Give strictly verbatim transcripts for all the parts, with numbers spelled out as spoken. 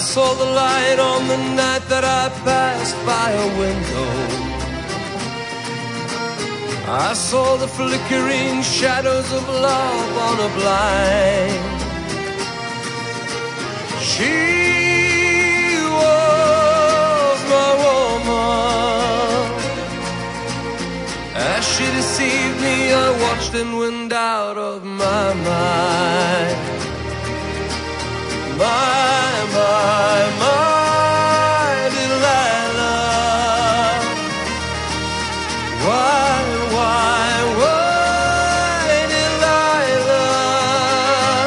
saw the light on the night that I passed by her window. I saw the flickering shadows of love on a blind. She was my woman. As she deceived me, I watched and went out of my mind. My, my, my Delilah. Why, why, why Delilah?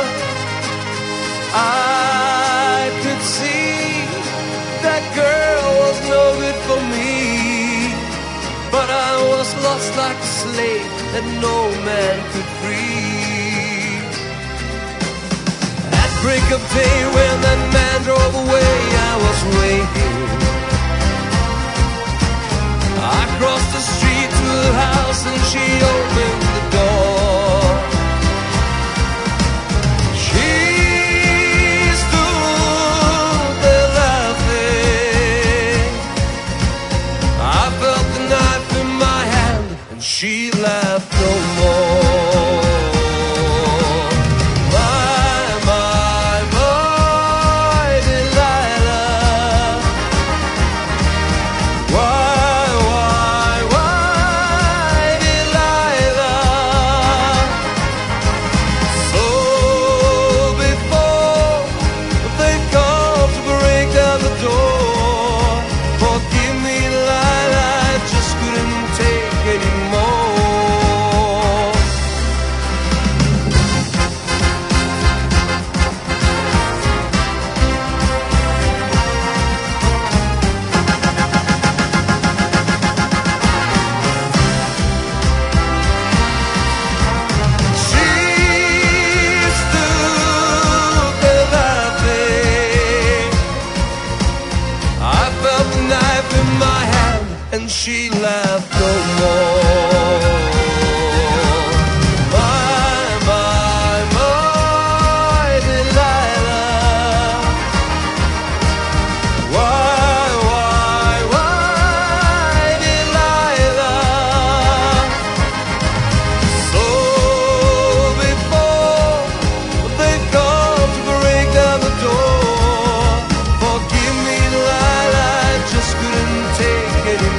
I could see that girl was no good for me, but I was lost like a slave that no man could free. Break of day when that man drove away, I was waiting. I crossed the street to the house and she opened the door. She stood there laughing. I felt the knife in my hand and she laughed no more. And she laughed no more. My, my, my Delilah. Why, why, why Delilah? So before they come to break down the door, forgive me Delilah, I just couldn't take it anymore.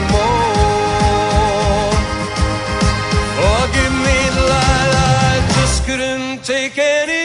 Forgive me, Delilah, I just couldn't take any